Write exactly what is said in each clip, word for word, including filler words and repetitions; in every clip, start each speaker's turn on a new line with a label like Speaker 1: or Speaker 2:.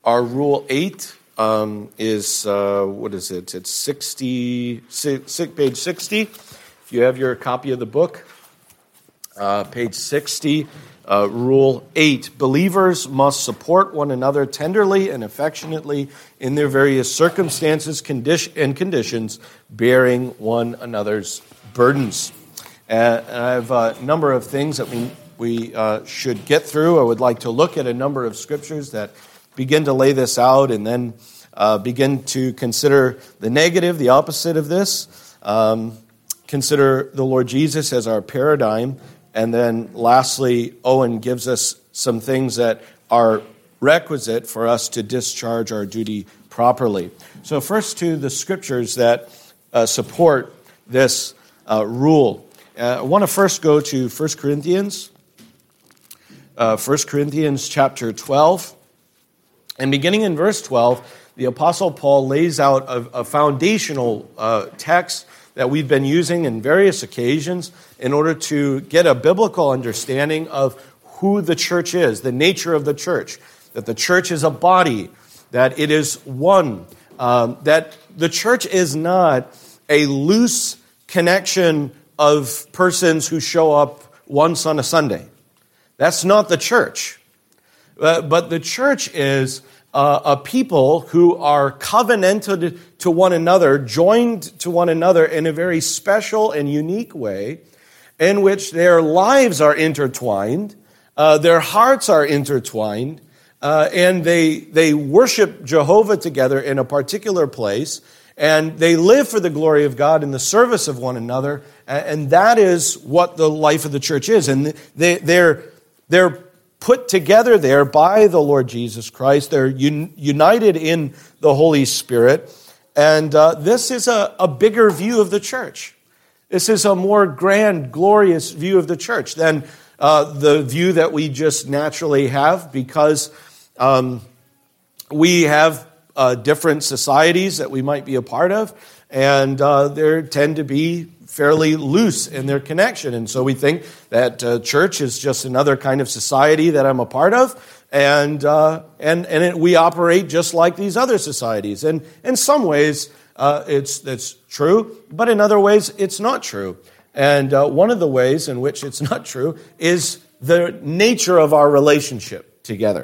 Speaker 1: Our rule eight um, is, uh, what is it? It's sixty, page sixty. If you have your copy of the book, uh, page sixty, uh, rule eight. Believers must support one another tenderly and affectionately in their various circumstances condition, and conditions, bearing one another's burdens. And I have a number of things that we, we uh, should get through. I would like to look at a number of scriptures that begin to lay this out, and then uh, begin to consider the negative, the opposite of this. Um, consider the Lord Jesus as our paradigm. And then lastly, Owen gives us some things that are requisite for us to discharge our duty properly. So first to the scriptures that uh, support this uh, rule. Uh, I want to first go to First Corinthians, uh, First Corinthians chapter twelve. And beginning in verse twelve, the Apostle Paul lays out a, a foundational uh, text that we've been using in various occasions in order to get a biblical understanding of who the church is, the nature of the church, that the church is a body, that it is one, um, that the church is not a loose connection of persons who show up once on a Sunday. That's not the church. Uh, but the church is uh, a people who are covenanted to one another, joined to one another in a very special and unique way, in which their lives are intertwined, uh, their hearts are intertwined, uh, and they they worship Jehovah together in a particular place, and they live for the glory of God in the service of one another, and that is what the life of the church is. And they, they're they're put together there by the Lord Jesus Christ. They're un- united in the Holy Spirit. And uh, this is a, a bigger view of the church. This is a more grand, glorious view of the church than uh, the view that we just naturally have, because um, we have uh, different societies that we might be a part of, and uh, there tend to be fairly loose in their connection. And so we think that uh, church is just another kind of society that I'm a part of, and uh, and and it, we operate just like these other societies. And in some ways, uh, it's it's true, but in other ways, it's not true. And uh, one of the ways in which it's not true is the nature of our relationship together.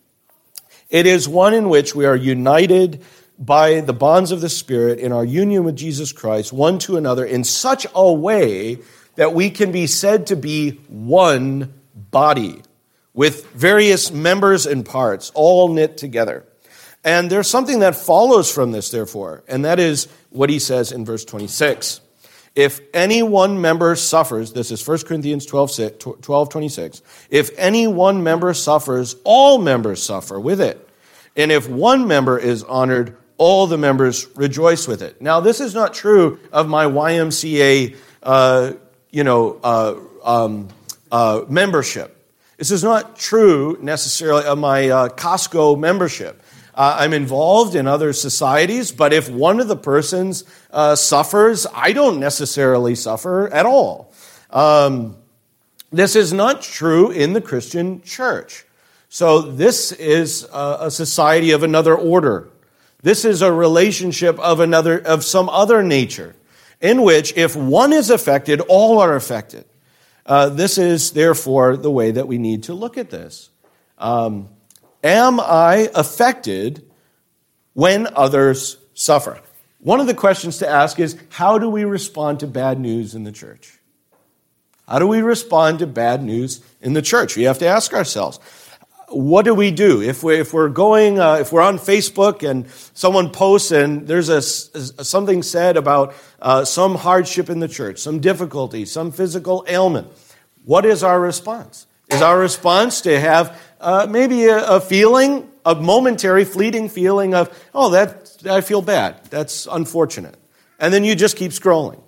Speaker 1: It is one in which we are united by the bonds of the Spirit in our union with Jesus Christ, one to another, in such a way that we can be said to be one body, with various members and parts, all knit together. And there's something that follows from this, therefore, and that is what he says in verse twenty-six. If any one member suffers, this is First Corinthians twelve, twenty-six, if any one member suffers, all members suffer with it. And if one member is honored, all the members rejoice with it. Now, this is not true of my Y M C A, uh, you know, uh, um, uh, membership. This is not true necessarily of my uh, Costco membership. Uh, I'm involved in other societies, but if one of the persons uh, suffers, I don't necessarily suffer at all. Um, this is not true in the Christian church. So this is a, a society of another order. This is a relationship of another, of some other nature, in which if one is affected, all are affected. Uh, this is, therefore, the way that we need to look at this. Um, am I affected when others suffer? One of the questions to ask is, how do we respond to bad news in the church? How do we respond to bad news in the church? We have to ask ourselves, what do we do if we if we're going uh, if we're on Facebook and someone posts and there's a, a something said about uh, some hardship in the church, some difficulty, some physical ailment? What is our response? Is our response to have uh, maybe a, a feeling, a momentary, fleeting feeling of, oh, that I feel bad, that's unfortunate, and then you just keep scrolling,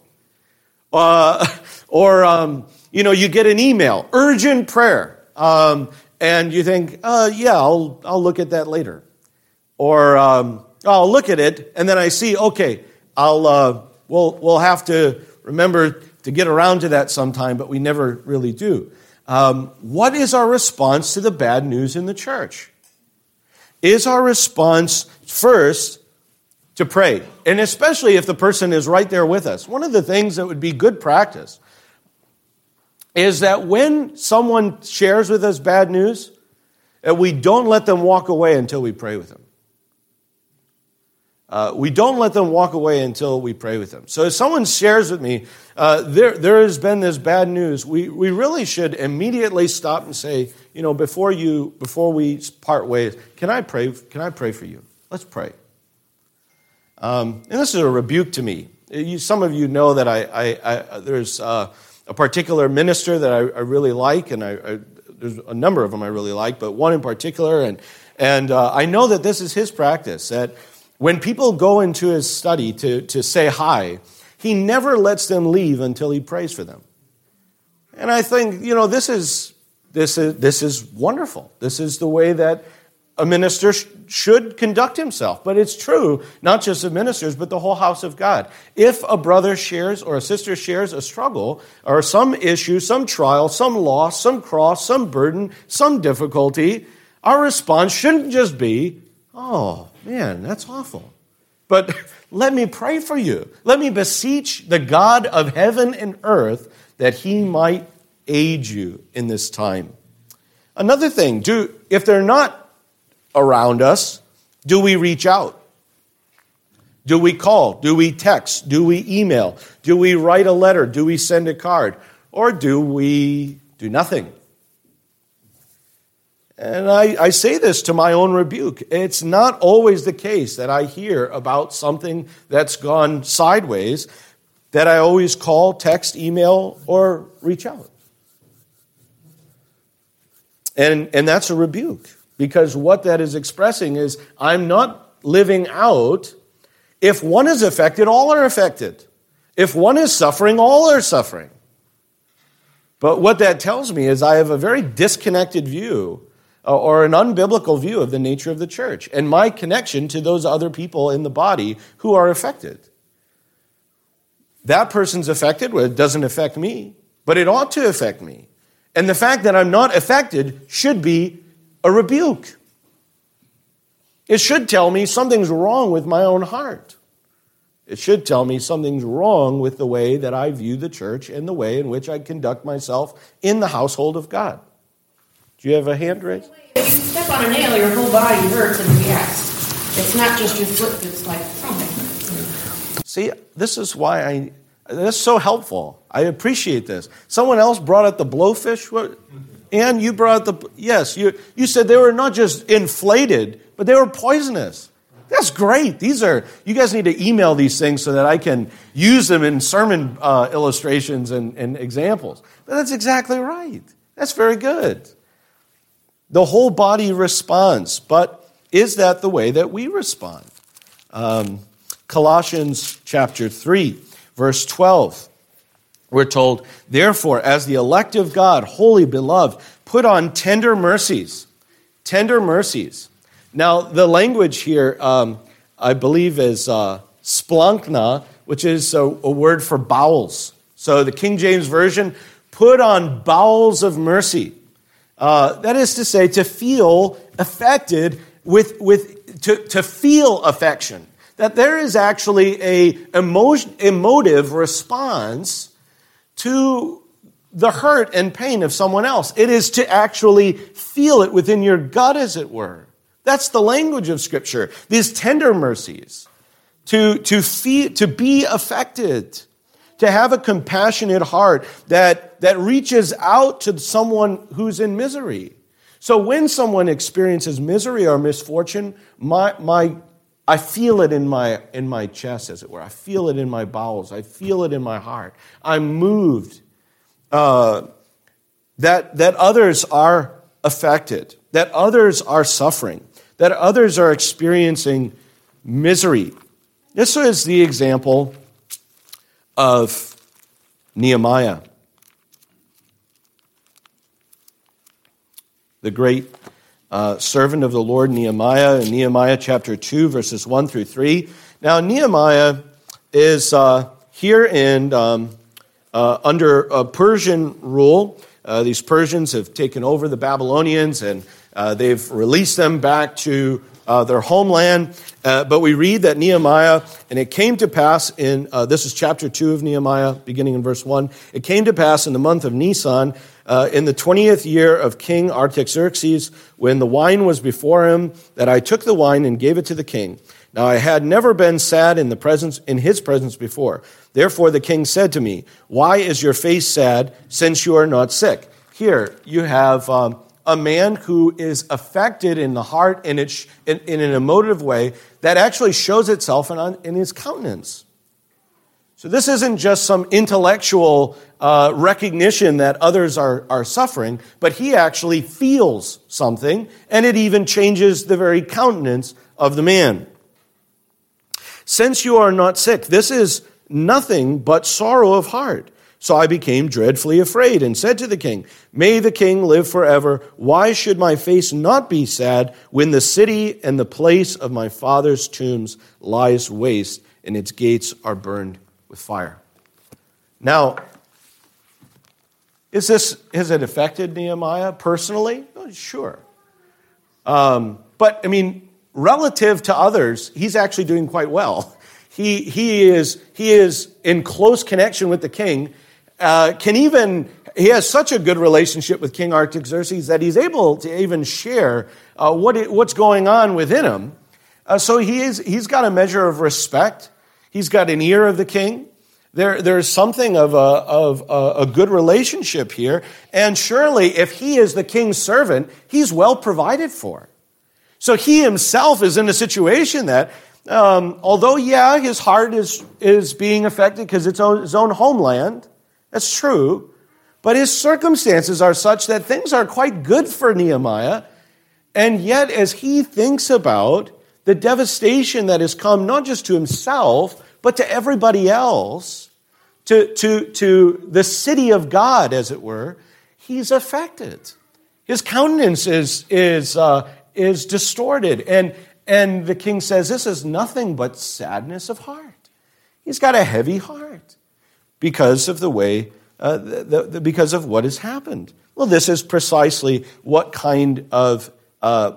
Speaker 1: uh, or um, you know, you get an email, urgent prayer. Um, And you think, uh, yeah, I'll I'll look at that later, or um, I'll look at it, and then I see, okay, I'll uh, we'll we'll have to remember to get around to that sometime, but we never really do. Um, what is our response to the bad news in the church? is our response first to pray? And especially if the person is right there with us. One of the things that would be good practice is that when someone shares with us bad news, that we don't let them walk away until we pray with them. Uh, we don't let them walk away until we pray with them. So if someone shares with me, uh, there there has been this bad news, we, we really should immediately stop and say, you know, before you before we part ways, can I pray? Can I pray for you? Let's pray. Um, and this is a rebuke to me. You, some of you know that I, I, I there's uh, a particular minister that I, I really like, and I, I there's a number of them I really like, but one in particular, and and uh, I know that this is his practice, that when people go into his study to, to say hi, he never lets them leave until he prays for them. And I think, you know, this is this is this is wonderful. This is the way that a minister sh- should conduct himself. But it's true, not just of ministers, but the whole house of God. If a brother shares or a sister shares a struggle or some issue, some trial, some loss, some cross, some burden, some difficulty, our response shouldn't just be, oh, man, that's awful. But let me pray for you. Let me beseech the God of heaven and earth that he might aid you in this time. Another thing, do if they're not around us, do we reach out? Do we call? Do we text? Do we email? Do we write a letter? Do we send a card? Or do we do nothing? And I, I say this to my own rebuke. It's not always the case that I hear about something that's gone sideways that I always call, text, email, or reach out. And, and that's a rebuke, because what that is expressing is I'm not living out. If one is affected, all are affected. If one is suffering, all are suffering. But what that tells me is I have a very disconnected view or an unbiblical view of the nature of the church and my connection to those other people in the body who are affected. That person's affected, well, it doesn't affect me, but it ought to affect me. And the fact that I'm not affected should be a rebuke. It should tell me something's wrong with my own heart. It should tell me something's wrong with the way that I view the church and the way in which I conduct myself in the household of God. Do you have a hand raised?
Speaker 2: If you step on a nail, your whole body hurts and reacts. It's not just your foot that's like something.
Speaker 1: See, this is why I, that's so helpful. I appreciate this. Someone else brought up the blowfish. And you brought up the, yes, you, you said they were not just inflated, but they were poisonous. That's great. These are, you guys need to email these things so that I can use them in sermon uh, illustrations and, and examples. But that's exactly right. That's very good. The whole body responds, but is that the way that we respond? Um, Colossians chapter three, verse twelve, we're told, therefore, as the elect of God, holy beloved, put on tender mercies. Tender mercies. Now, the language here, um, I believe, is uh, splankna, which is a, a word for bowels. So the King James Version, put on bowels of mercy. Uh, that is to say, to feel affected with, with to, to feel affection. That there is actually a emotion, emotive response to the hurt and pain of someone else. It is to actually feel it within your gut, as it were. That's the language of Scripture. These tender mercies, to to feel, to be affected. To have a compassionate heart that, that reaches out to someone who's in misery. So when someone experiences misery or misfortune, my my I feel it in my in my chest, as it were. I feel it in my bowels. I feel it in my heart. I'm moved uh, that that others are affected, that others are suffering, that others are experiencing misery. This is the example of Nehemiah, the great uh, servant of the Lord, Nehemiah, in Nehemiah chapter two, verses one through three. Now, Nehemiah is uh, here in um, uh, under uh, Persian rule. Uh, these Persians have taken over the Babylonians, and uh, Uh, they've released them back to uh, their homeland. Uh, but we read that Nehemiah, and it came to pass in, uh, this is chapter two of Nehemiah, beginning in verse one. It came to pass in the month of Nisan, uh, in the twentieth year of King Artaxerxes, when the wine was before him, that I took the wine and gave it to the king. Now I had never been sad in the presence, in his presence before. Therefore the king said to me, why is your face sad, since you are not sick? Here you have um, a man who is affected in the heart in, it, in, in an emotive way that actually shows itself in, in his countenance. So this isn't just some intellectual uh, recognition that others are, are suffering, but he actually feels something, and it even changes the very countenance of the man. Since you are not sick, this is nothing but sorrow of heart. So I became dreadfully afraid and said to the king, may the king live forever. Why should my face not be sad when the city and the place of my father's tombs lies waste and its gates are burned with fire? Now, is this, has it affected Nehemiah personally? Oh, sure. Um, but, I mean, relative to others, he's actually doing quite well. He, he, is, he is in close connection with the king. Uh, can even, he has such a good relationship with King Artaxerxes that he's able to even share uh, what it, what's going on within him. Uh, so he is, he's got a measure of respect. He's got an ear of the king. There, there's something of a, of a, a good relationship here. And surely if he is the king's servant, he's well provided for. So he himself is in a situation that, um, although, yeah, his heart is, is being affected because it's own, his own homeland, that's true, but his circumstances are such that things are quite good for Nehemiah. And yet, as he thinks about the devastation that has come not just to himself, but to everybody else, to, to, to the city of God, as it were, he's affected. His countenance is, is, uh, is distorted. And, and the king says, this is nothing but sadness of heart. He's got a heavy heart. Because of the way, uh, the, the, because of what has happened. Well, this is precisely what kind of uh,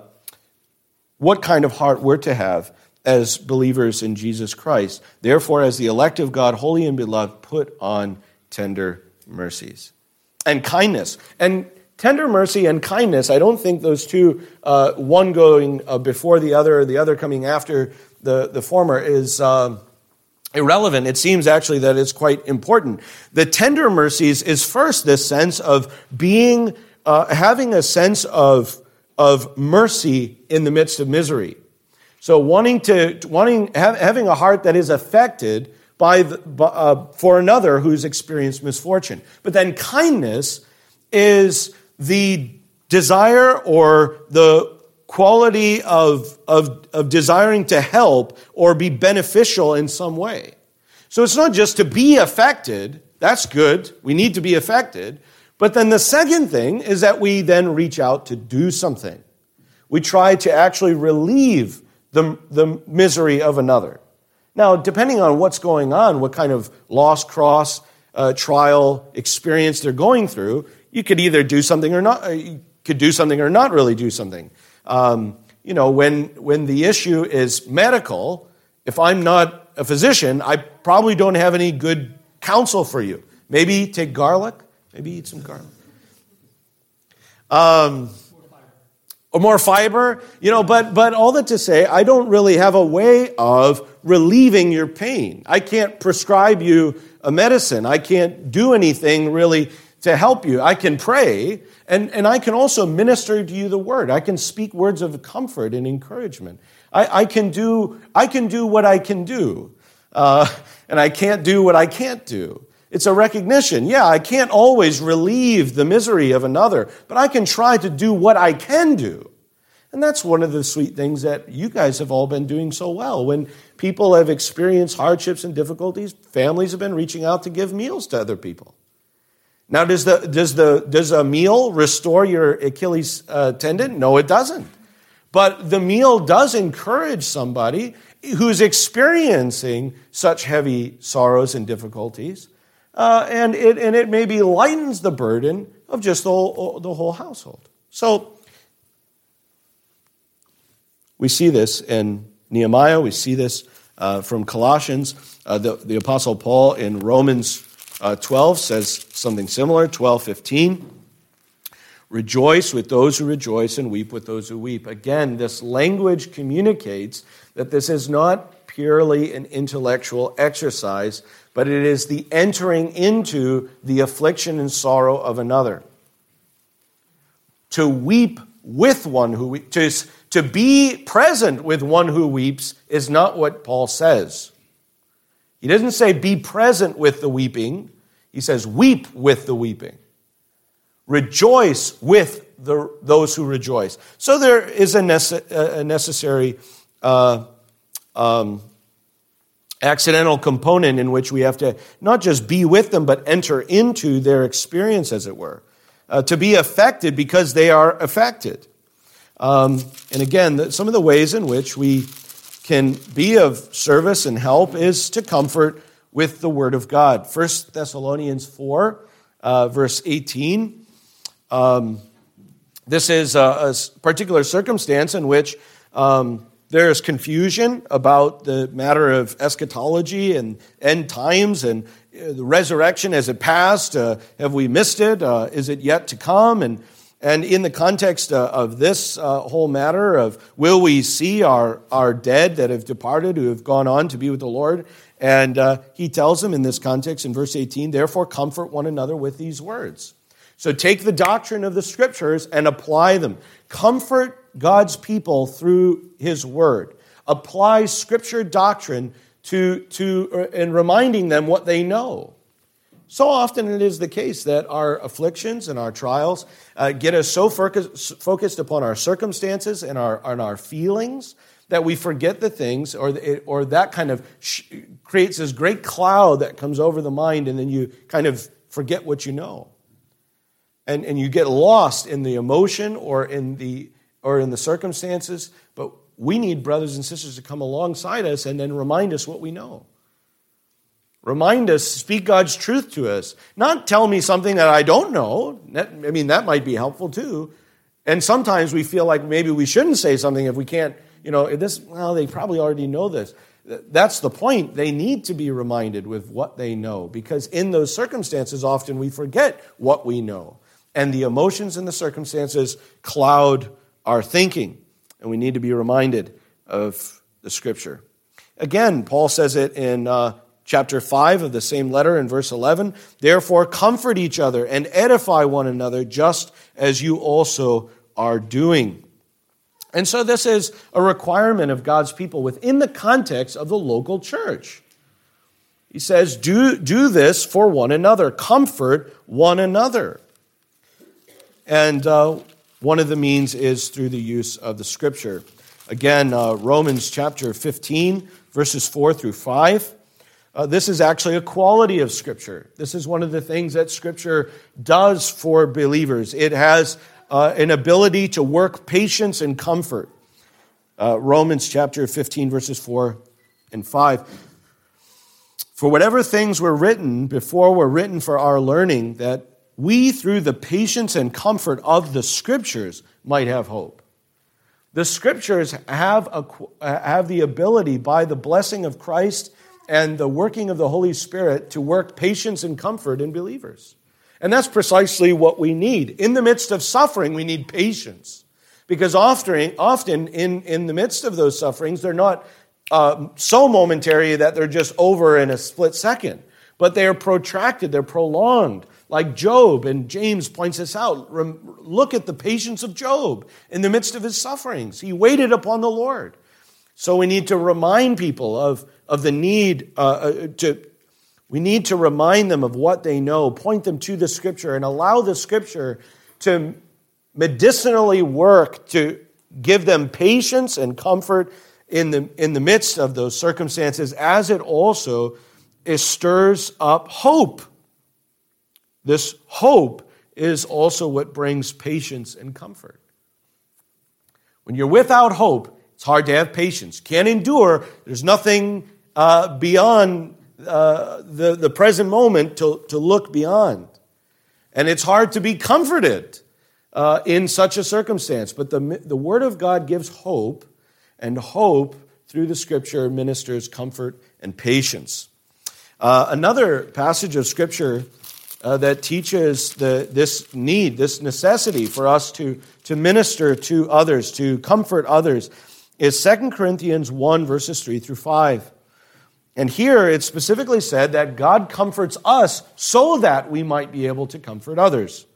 Speaker 1: what kind of heart we're to have as believers in Jesus Christ. Therefore, as the elect of God, holy and beloved, put on tender mercies and kindness. And tender mercy and kindness, I don't think those two, uh, one going uh, before the other, or the other coming after the the former, is. Uh, Irrelevant. It seems actually that it's quite important. The tender mercies is first this sense of being, uh, having a sense of, of mercy in the midst of misery. So wanting to, wanting, ha- having a heart that is affected by, the, uh, for another who's experienced misfortune. But then kindness is the desire or the quality of, of, of desiring to help or be beneficial in some way. So it's not just to be affected. That's good. We need to be affected. But then the second thing is that we then reach out to do something. We try to actually relieve the, the misery of another. Now, depending on what's going on, what kind of loss, cross, uh, trial, experience they're going through, you could either do something or not. You could do something or not really do something. Um, you know, when when the issue is medical, if I'm not a physician, I probably don't have any good counsel for you. Maybe take garlic. Maybe eat some garlic. Um, or more fiber. You know, but but all that to say, I don't really have a way of relieving your pain. I can't prescribe you a medicine. I can't do anything really to help you. I can pray. And, and I can also minister to you the word. I can speak words of comfort and encouragement. I, I can do I can do what I can do. Uh, and I can't do what I can't do. It's a recognition. Yeah, I can't always relieve the misery of another, but I can try to do what I can do. And that's one of the sweet things that you guys have all been doing so well. When people have experienced hardships and difficulties, families have been reaching out to give meals to other people. Now, does the does the does a meal restore your Achilles uh, tendon? No, it doesn't. But the meal does encourage somebody who's experiencing such heavy sorrows and difficulties, uh, and it and it maybe lightens the burden of just the whole, the whole household. So, We see this in Nehemiah. We see this uh, from Colossians. Uh, the, the Apostle Paul in Romans uh, twelve says something similar, twelve fifteen. Rejoice with those who rejoice and weep with those who weep. Again, this language communicates that this is not purely an intellectual exercise, but it is the entering into the affliction and sorrow of another. To weep with one who weeps, to, to be present with one who weeps is not what Paul says. He doesn't say be present with the weeping. He says weep with the weeping. Rejoice with the, those who rejoice. So there is a, nece- a necessary uh, um, accidental component in which we have to not just be with them, but enter into their experience, as it were. Uh, to be affected because they are affected. Um, and again, the, some of the ways in which we can be of service and help is to comfort with the Word of God. First Thessalonians four, uh, verse eighteen. Um, this is a, a particular circumstance in which um, there is confusion about the matter of eschatology and end times and the resurrection. Has it passed? Uh, have we missed it? Uh, is it yet to come? And and in the context uh, of this uh, whole matter of will we see our, our dead that have departed, who have gone on to be with the Lord? And uh, he tells them in this context in verse eighteen, therefore comfort one another with these words. So take the doctrine of the Scriptures and apply them. Comfort God's people through His Word. Apply Scripture doctrine to, to and reminding them what they know. So often it is the case that our afflictions and our trials uh, get us so focus, focused upon our circumstances and our, and our feelings that we forget the things, or, the, or that kind of sh- creates this great cloud that comes over the mind, and then you kind of forget what you know. And, and you get lost in the emotion or in the or in the circumstances, but we need brothers and sisters to come alongside us and then remind us what we know. Remind us, speak God's truth to us. Not tell me something that I don't know. That, I mean, that might be helpful too. And sometimes we feel like maybe we shouldn't say something if we can't, you know, this, well, they probably already know this. That's the point. They need to be reminded with what they know, because in those circumstances, often we forget what we know. And the emotions and the circumstances cloud our thinking. And we need to be reminded of the Scripture. Again, Paul says it in uh, chapter five of the same letter in verse eleven. Therefore, comfort each other and edify one another, just as you also are doing. And so this is a requirement of God's people within the context of the local church. He says, do, do this for one another. Comfort one another. And uh, one of the means is through the use of the Scripture. Again, uh, Romans chapter fifteen, verses four through five. Uh, this is actually a quality of Scripture. This is one of the things that Scripture does for believers. It has uh, an ability to work patience and comfort. Uh, Romans chapter fifteen, verses four and five. For whatever things were written before were written for our learning, that we, through the patience and comfort of the Scriptures, might have hope. The Scriptures have, a, have the ability, by the blessing of Christ and the working of the Holy Spirit, to work patience and comfort in believers. And that's precisely what we need. In the midst of suffering, we need patience. Because often, often in, in the midst of those sufferings, they're not uh, so momentary that they're just over in a split second. But they are protracted, they're prolonged. Like Job, and James points this out. Look at the patience of Job in the midst of his sufferings. He waited upon the Lord. So we need to remind people of, of the need uh, to, we need to remind them of what they know, point them to the Scripture, and allow the Scripture to medicinally work to give them patience and comfort in the, in the midst of those circumstances, as it also it stirs up hope. This hope is also what brings patience and comfort. When you're without hope, it's hard to have patience. Can't endure. There's nothing uh, beyond uh, the, the present moment to, to look beyond. And it's hard to be comforted uh, in such a circumstance. But the, the Word of God gives hope. and hope through the Scripture ministers comfort and patience. Uh, another passage of Scripture uh, that teaches the, this need, this necessity for us to, to minister to others, to comfort others, is Second Corinthians one, verses three through five. And here it's specifically said that God comforts us so that we might be able to comfort others.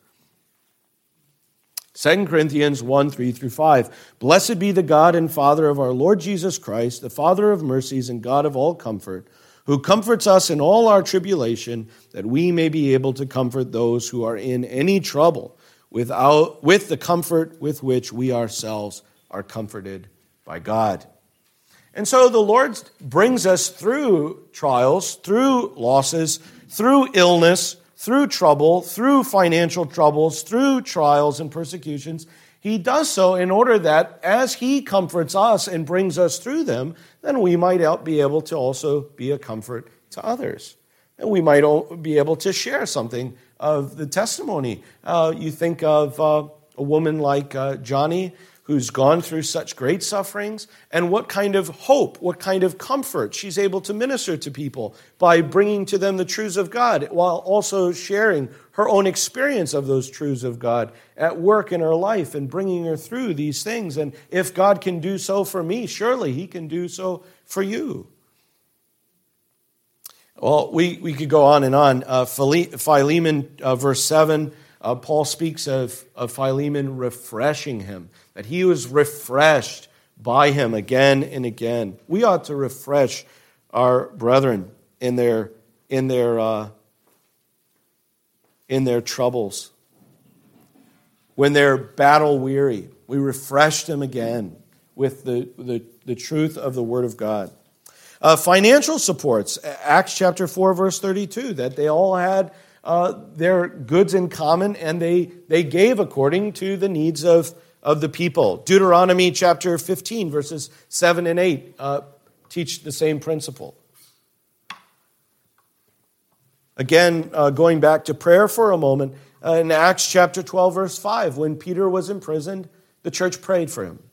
Speaker 1: Second Corinthians one, three through five. Blessed be the God and Father of our Lord Jesus Christ, the Father of mercies and God of all comfort, who comforts us in all our tribulation, that we may be able to comfort those who are in any trouble, without, with the comfort with which we ourselves are comforted by God. And so the Lord brings us through trials, through losses, through illness, through trouble, through financial troubles, through trials and persecutions. He does so in order that as He comforts us and brings us through them, then we might be able to also be a comfort to others. And we might be able to share something of the testimony. Uh, you think of uh, a woman like uh, Johnny, who's gone through such great sufferings, and what kind of hope, what kind of comfort she's able to minister to people by bringing to them the truths of God, while also sharing her own experience of those truths of God at work in her life and bringing her through these things. And if God can do so for me, surely He can do so for you. Well, we, we could go on and on. Uh, Philemon, uh, verse seven, uh, Paul speaks of, of Philemon refreshing him, that he was refreshed by him again and again. We ought to refresh our brethren in their in their uh, in their troubles. When they're battle weary, we refresh them again with the, the, the truth of the Word of God. Uh, financial supports, Acts chapter four, verse thirty-two, that they all had uh, their goods in common and they, they gave according to the needs of of the people. Deuteronomy chapter fifteen, verses seven and eight, uh, teach the same principle. Again, uh, going back to prayer for a moment, uh, in Acts chapter twelve, verse five, when Peter was imprisoned, the church prayed for him.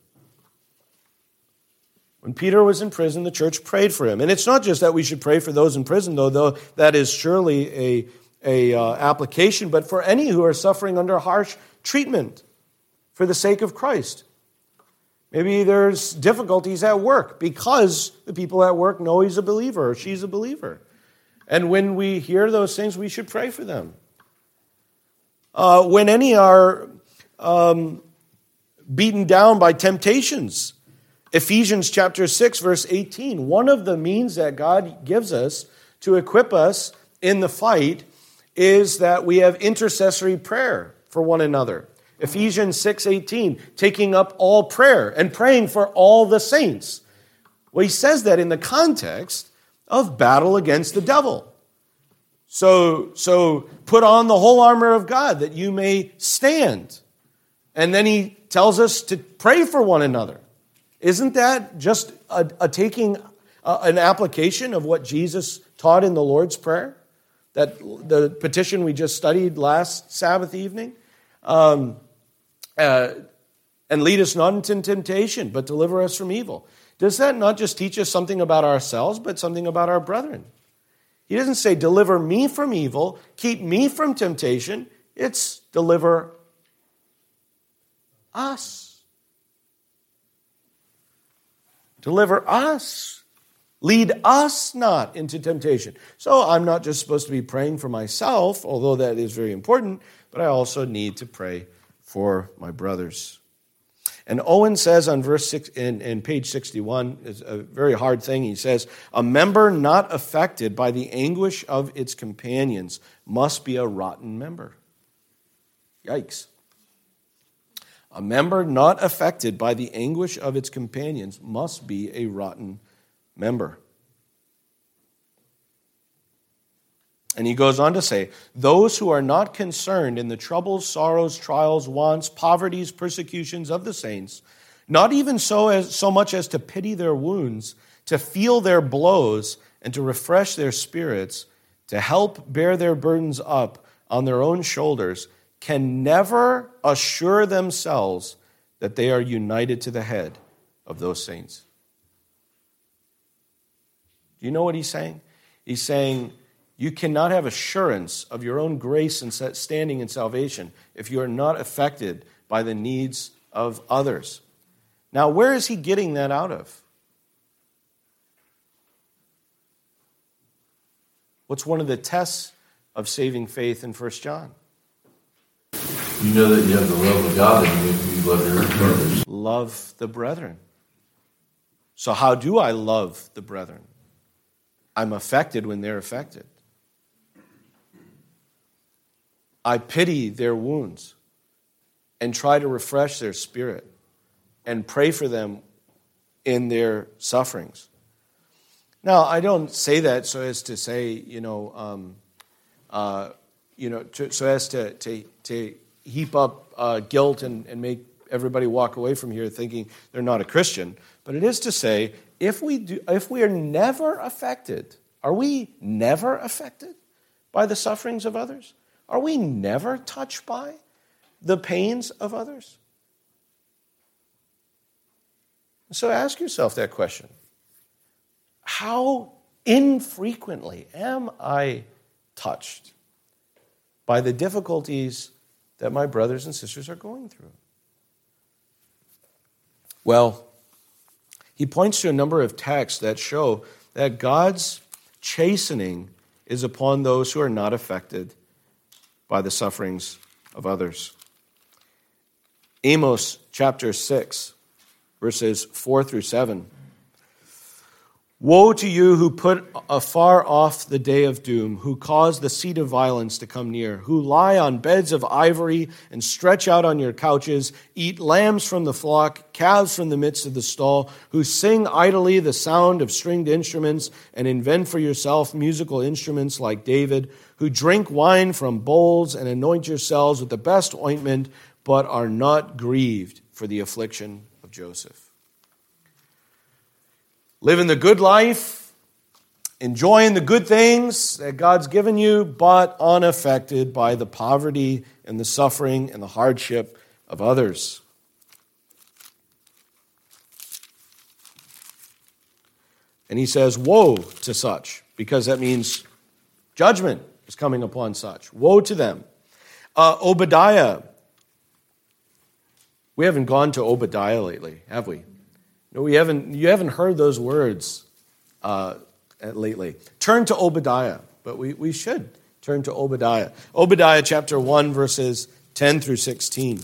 Speaker 1: When Peter was in prison, the church prayed for him. And it's not just that we should pray for those in prison, though, though that is surely a, a uh, application, but for any who are suffering under harsh treatment for the sake of Christ. Maybe there's difficulties at work because the people at work know he's a believer or she's a believer. And when we hear those things, we should pray for them. Uh, when any are um, beaten down by temptations, Ephesians chapter six, verse eighteen, one of the means that God gives us to equip us in the fight is that we have intercessory prayer for one another. Ephesians six eighteen, taking up all prayer and praying for all the saints. Well, he says that in the context of battle against the devil. So, so put on the whole armor of God that you may stand. And then he tells us to pray for one another. Isn't that just a, a taking a, an application of what Jesus taught in the Lord's Prayer? That the petition we just studied last Sabbath evening? Um, uh, and lead us not into temptation, but deliver us from evil. Does that not just teach us something about ourselves, but something about our brethren? He doesn't say, deliver me from evil, keep me from temptation. It's deliver us. Deliver us. Lead us not into temptation. So I'm not just supposed to be praying for myself, although that is very important, but I also need to pray for my brothers. And Owen says on verse six, in, in page sixty-one, is a very hard thing. He says, a member not affected by the anguish of its companions must be a rotten member. Yikes. A member not affected by the anguish of its companions must be a rotten member. And he goes on to say, those who are not concerned in the troubles, sorrows, trials, wants, poverties, persecutions of the saints, not even so as so much as to pity their wounds, to feel their blows, and to refresh their spirits, to help bear their burdens up on their own shoulders, can never assure themselves that they are united to the head, of those saints. Do you know what he's saying? He's saying you cannot have assurance of your own grace and standing in salvation if you are not affected by the needs of others. Now, where is he getting that out of? What's one of the tests of saving faith in First John?
Speaker 3: You know that you have the love of God and you love your brothers.
Speaker 1: Love the brethren. So how do I love the brethren? I'm affected when they're affected. I pity their wounds and try to refresh their spirit and pray for them in their sufferings. Now, I don't say that so as to say, you know, um, uh, you know, to, so as to to, to heap up uh, guilt and, and make everybody walk away from here thinking they're not a Christian. But it is to say, if we do, if we are never affected, are we never affected by the sufferings of others? Are we never touched by the pains of others? So ask yourself that question. How infrequently am I touched by the difficulties that my brothers and sisters are going through? Well, he points to a number of texts that show that God's chastening is upon those who are not affected by the sufferings of others. Amos chapter six, verses four through seven. Woe to you who put afar off the day of doom, who cause the seat of violence to come near, who lie on beds of ivory and stretch out on your couches, eat lambs from the flock, calves from the midst of the stall, who sing idly the sound of stringed instruments and invent for yourself musical instruments like David, who drink wine from bowls and anoint yourselves with the best ointment, but are not grieved for the affliction of Joseph. Living the good life, enjoying the good things that God's given you, but unaffected by the poverty and the suffering and the hardship of others. And he says, woe to such, because that means judgment is coming upon such. Woe to them. Uh, Obadiah. We haven't gone to Obadiah lately, have we? No, we haven't. You haven't heard those words uh, lately. Turn to Obadiah, but we, we should turn to Obadiah. Obadiah chapter one, verses ten through sixteen.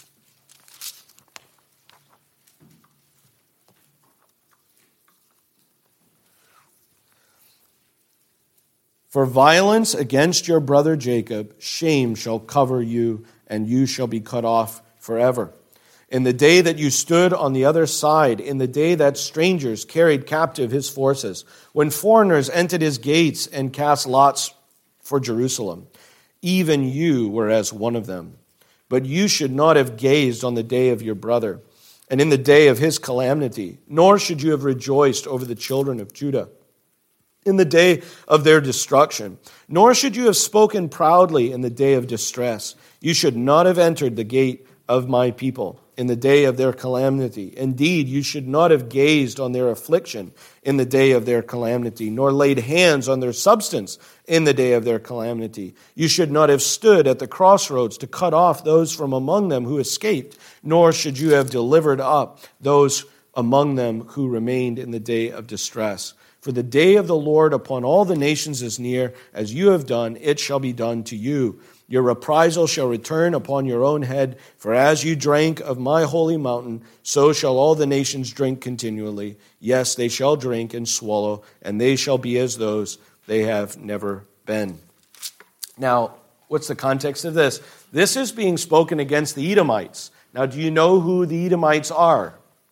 Speaker 1: For violence against your brother Jacob, shame shall cover you, and you shall be cut off forever. In the day that you stood on the other side, in the day that strangers carried captive his forces, when foreigners entered his gates and cast lots for Jerusalem, even you were as one of them. But you should not have gazed on the day of your brother, and in the day of his calamity, nor should you have rejoiced over the children of Judah in the day of their destruction, nor should you have spoken proudly in the day of distress. You should not have entered the gate of my people in the day of their calamity. Indeed, you should not have gazed on their affliction in the day of their calamity, nor laid hands on their substance in the day of their calamity. You should not have stood at the crossroads to cut off those from among them who escaped, nor should you have delivered up those among them who remained in the day of distress. For the day of the Lord upon all the nations is near. As you have done, it shall be done to you. Your reprisal shall return upon your own head, for as you drank of my holy mountain, so shall all the nations drink continually. Yes, they shall drink and swallow, and they shall be as those they have never been. Now, what's the context of this? This is being spoken against the Edomites. Now, do you know who the Edomites are?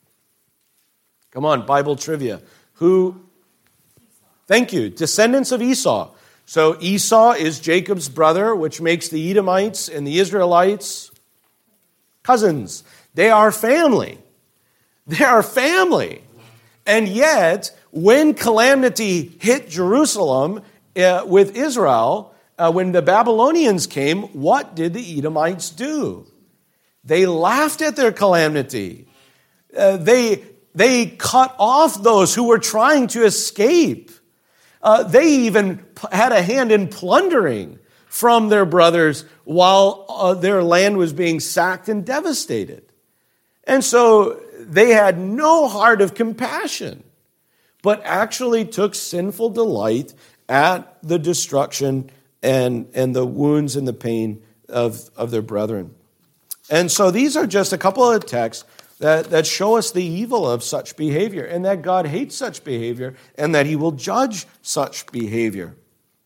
Speaker 1: Come on, Bible trivia. Who? Thank you. Descendants of Esau. So Esau is Jacob's brother, which makes the Edomites and the Israelites cousins. They are family. They are family. And yet, when calamity hit Jerusalem uh, with Israel, uh, when the Babylonians came, what did the Edomites do? They laughed at their calamity. Uh, they They cut off those who were trying to escape. Uh, they even had a hand in plundering from their brothers while uh, their land was being sacked and devastated. And so they had no heart of compassion, but actually took sinful delight at the destruction and, and the wounds and the pain of, of their brethren. And so these are just a couple of texts that, that show us the evil of such behavior, and that God hates such behavior, and that he will judge such behavior.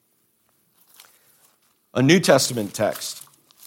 Speaker 1: A New Testament text.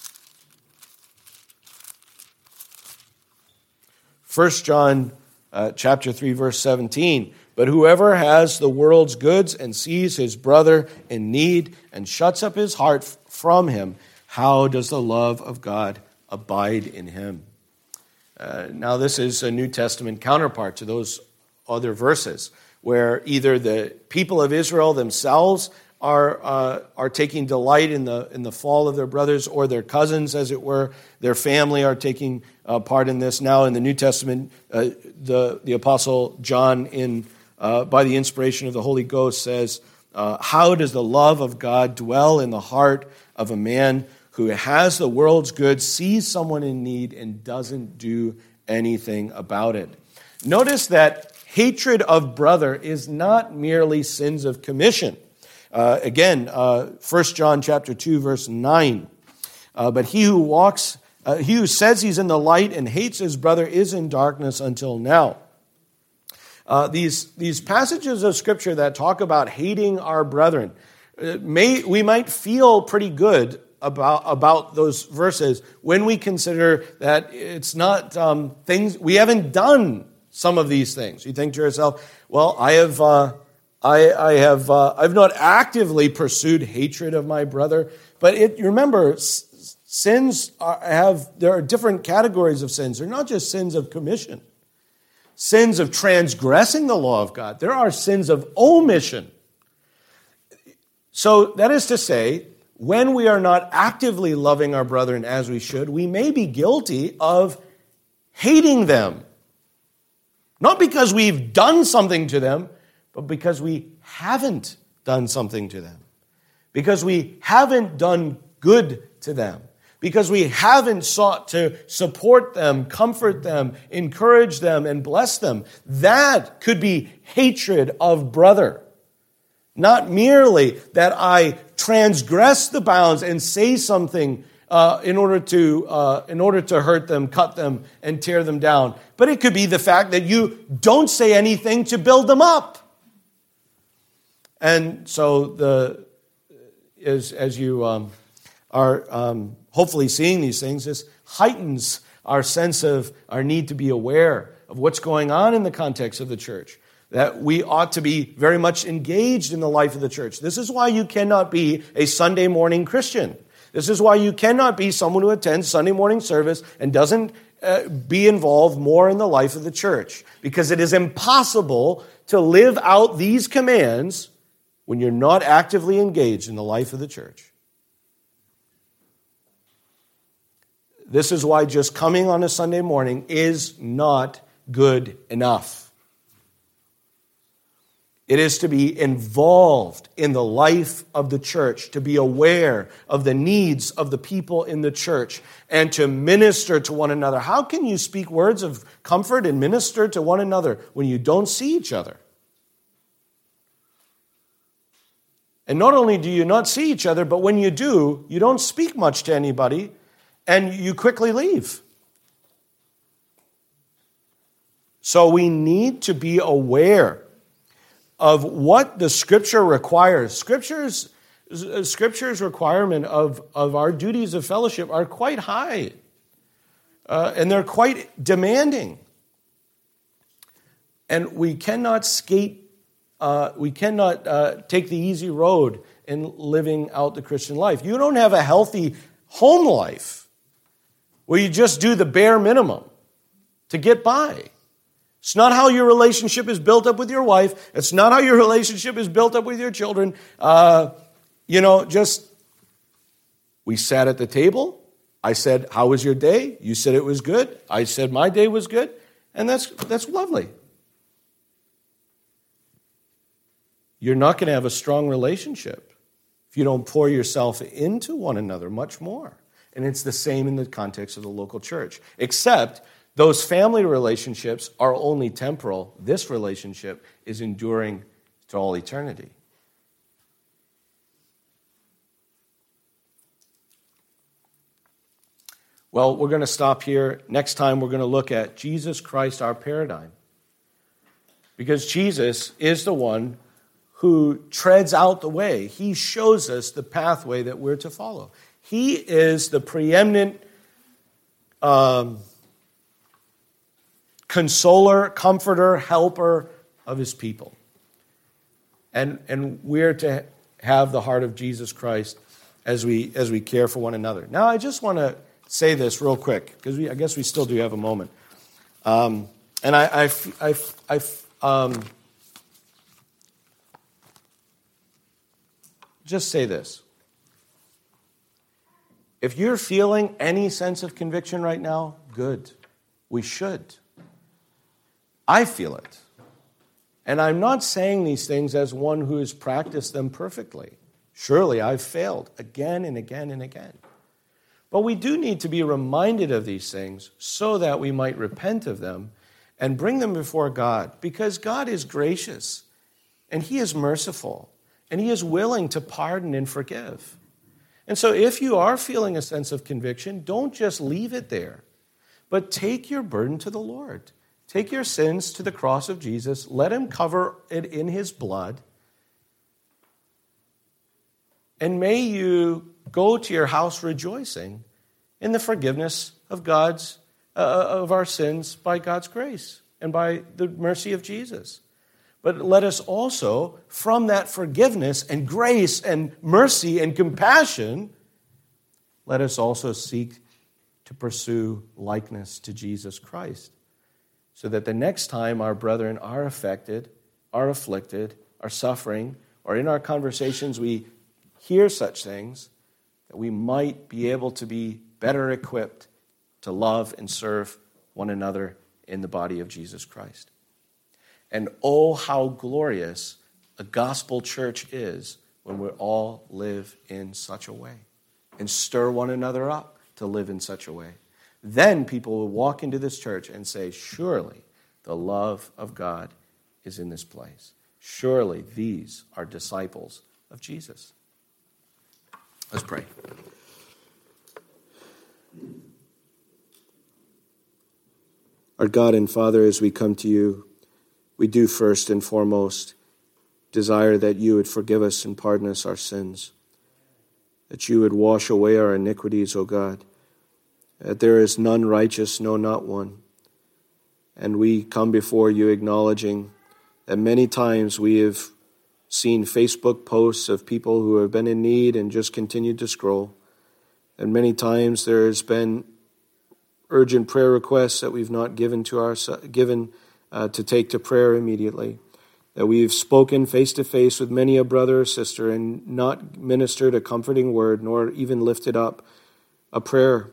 Speaker 1: First John uh, chapter three, verse seventeen. But whoever has the world's goods and sees his brother in need and shuts up his heart from him, how does the love of God abide in him? Uh, now this is a New Testament counterpart to those other verses, where either the people of Israel themselves are uh, are taking delight in the in the fall of their brothers, or their cousins, as it were, their family are taking uh, part in this. Now in the New Testament, uh, the the Apostle John, in uh, by the inspiration of the Holy Ghost, says, uh, "How does the love of God dwell in the heart of a man who has the world's goods, sees someone in need, and doesn't do anything about it?" Notice that hatred of brother is not merely sins of commission. Uh, again, uh, First John chapter two, verse nine. Uh, but he who walks, uh, he who says he's in the light and hates his brother is in darkness until now. Uh, these these passages of Scripture that talk about hating our brethren, uh, may we might feel pretty good about about those verses when we consider that it's not um, things we haven't done. Some of these things, you think to yourself, well, I have. Uh, I, I have uh, I've not actively pursued hatred of my brother, but it, you remember, s- sins are, have there are different categories of sins. They're not just sins of commission, sins of transgressing the law of God. There are sins of omission. So that is to say, when we are not actively loving our brethren as we should, we may be guilty of hating them, not because we've done something to them, but because we haven't done something to them, because we haven't done good to them, because we haven't sought to support them, comfort them, encourage them, and bless them. That could be hatred of brother. Not merely that I transgress the bounds and say something uh, in order to uh, in order to hurt them, cut them, and tear them down, but it could be the fact that you don't say anything to build them up. And so, the as as you um, are um, hopefully seeing these things, this heightens our sense of our need to be aware of what's going on in the context of the church, that we ought to be very much engaged in the life of the church. This is why you cannot be a Sunday morning Christian. This is why you cannot be someone who attends Sunday morning service and doesn't uh, be involved more in the life of the church, because it is impossible to live out these commands when you're not actively engaged in the life of the church. This is why just coming on a Sunday morning is not good enough. It is to be involved in the life of the church, to be aware of the needs of the people in the church, and to minister to one another. How can you speak words of comfort and minister to one another when you don't see each other? And not only do you not see each other, but when you do, you don't speak much to anybody, and you quickly leave. So we need to be aware of what the Scripture requires. Scripture's, Scripture's requirement of, of our duties of fellowship are quite high, uh, and they're quite demanding. And we cannot skate Uh, we cannot uh, take the easy road in living out the Christian life. You don't have a healthy home life where you just do the bare minimum to get by. It's not how your relationship is built up with your wife. It's not how your relationship is built up with your children. Uh, you know, just, we sat at the table. I said, how was your day? You said it was good. I said my day was good. And that's that's lovely. you're not going to have a strong relationship if you don't pour yourself into one another much more. And it's the same in the context of the local church, except those family relationships are only temporal. This relationship is enduring to all eternity. Well, we're going to stop here. Next time, we're going to look at Jesus Christ, our paradigm. Because Jesus is the one who treads out the way. He shows us the pathway that we're to follow. He is the preeminent um, consoler, comforter, helper of his people. And, and we're to have the heart of Jesus Christ as we, as we care for one another. Now, I just want to say this real quick, because I guess we still do have a moment. Um, and I, I, I, I um, just say this. If you're feeling any sense of conviction right now, good. We should. I feel it. And I'm not saying these things as one who has practiced them perfectly. Surely I've failed again and again and again. But we do need to be reminded of these things so that we might repent of them and bring them before God, because God is gracious and he is merciful and he is willing to pardon and forgive. And so if you are feeling a sense of conviction, don't just leave it there, but take your burden to the Lord. Take your sins to the cross of Jesus. Let him cover it in his blood. And may you go to your house rejoicing in the forgiveness of God's uh, of our sins by God's grace and by the mercy of Jesus. But let us also, from that forgiveness and grace and mercy and compassion, let us also seek to pursue likeness to Jesus Christ, so that the next time our brethren are affected, are afflicted, are suffering, or in our conversations we hear such things, that we might be able to be better equipped to love and serve one another in the body of Jesus Christ. And oh, how glorious a gospel church is when we all live in such a way and stir one another up to live in such a way. Then people will walk into this church and say, surely the love of God is in this place. Surely these are disciples of Jesus. Let's pray. Our God and Father, as we come to you, we do first and foremost desire that you would forgive us and pardon us our sins, that you would wash away our iniquities, O God, that there is none righteous, no, not one. And we come before you acknowledging that many times we have seen Facebook posts of people who have been in need and just continued to scroll. And many times there has been urgent prayer requests that we've not given to our given uh, to take to prayer immediately. That we've spoken face to face with many a brother or sister and not ministered a comforting word, nor even lifted up a prayer.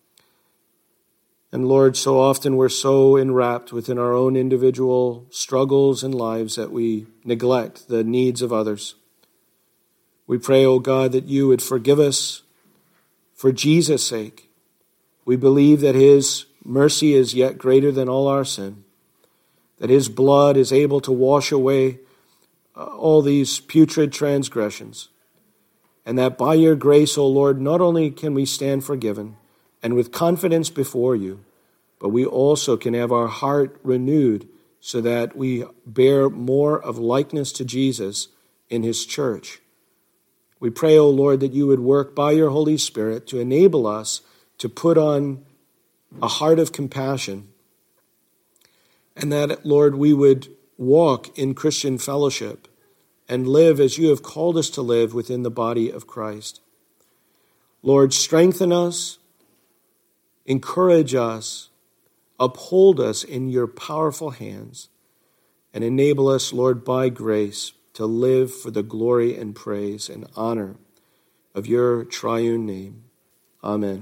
Speaker 1: And Lord, so often we're so enwrapped within our own individual struggles and lives that we neglect the needs of others. We pray, O God, that you would forgive us for Jesus' sake. We believe that his mercy is yet greater than all our sin, that his blood is able to wash away all these putrid transgressions, and that by your grace, O Lord, not only can we stand forgiven and with confidence before you, but we also can have our heart renewed so that we bear more of likeness to Jesus in his church. We pray, O Lord, that you would work by your Holy Spirit to enable us to put on a heart of compassion, and that, Lord, we would walk in Christian fellowship and live as you have called us to live within the body of Christ. Lord, strengthen us, encourage us, uphold us in your powerful hands, and enable us, Lord, by grace, to live for the glory and praise and honor of your triune name. Amen.